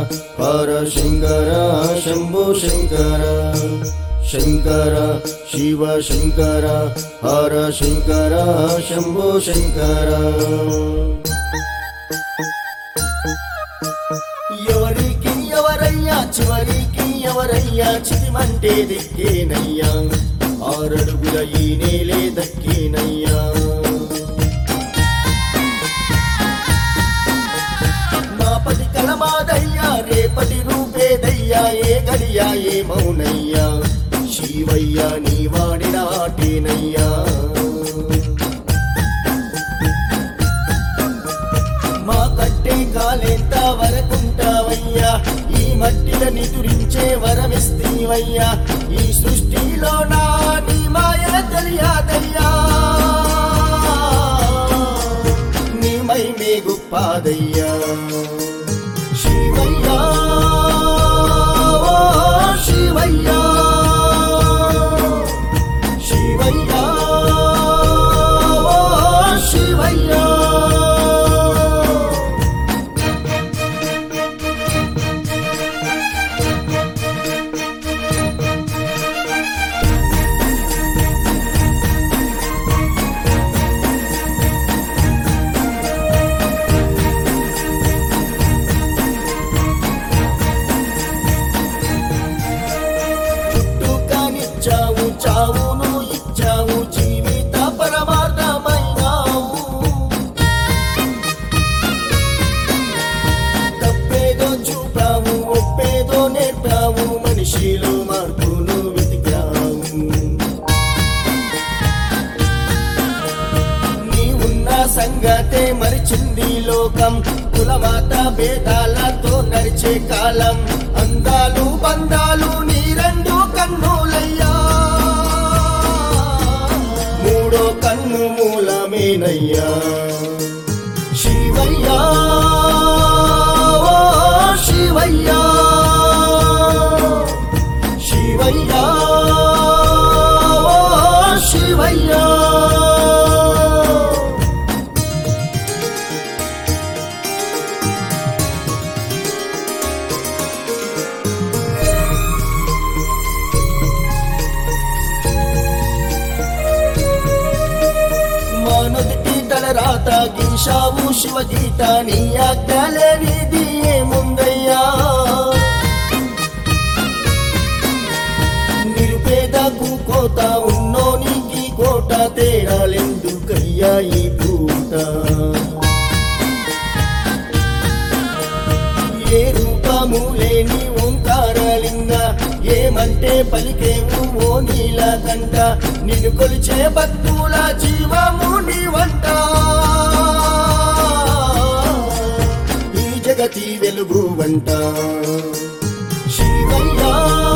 హర శంకర శంభో శంకర శంకర శివ శంకర హర శంకర శంభో శంకర ఎవరికి ఎవరయ్యా చివరికి ఎవరయ్యా చితిమంటే దిక్కేనయ్యా ఆరడుగుల ఈ నేలే దక్కేనయ్యా మాపటి కలమాదయ్యా రేపటి రూపేదయ్యా ఏ గడియా ఏ మౌనయ్యా శివయ్యా నీ వాడిన ఆటేనయ్యా మా కట్టే కాలెంత వరకుంటావయ్యా ఈ మట్టిల నిదురించే వరమిస్తీవయ్యా ఈ సృష్టిలో నా నీ మాయ తెలియదయ్యా నీ మైమే గొప్పదయ్యా శివయ్యా శివయ్యా శివయ్యా శివయ్యా చావు చావును ఇచ్చావు జీవిత పరమార్థమైనావు తప్పేదో చూపావు ఒప్పేదో నేర్పావు మనిషిలో మార్పును వెతికావు నీ ఉన్న సంగతే మరిచింది లోకం కులమాత భేదాలతో నడిచే కాలం అందాలు బంధాలు నీ రెండు కన్నులయ్యా మూడో కన్ను మూలమేనయ్యా శివయ్యా శివయ్యా శివయ్యా శివయ్యా మొదటి తలరాత గీశావు శివగీత నీ ఆజ్ఞలేనిది ఏముందయ్యా నిరుపేదకు కోత ఉన్నోనికి కోట తేడాలెందుకయ్యా ఈ పూట ఏ రూపము లేని ఓంకారలింగ ఏమంటే పలికేవు ఓ నీలకంఠ నిన్ను కొలిచే భక్తుల జీవము నీ వంట ఈ జగతి వెలుగు వంట శివయ్యా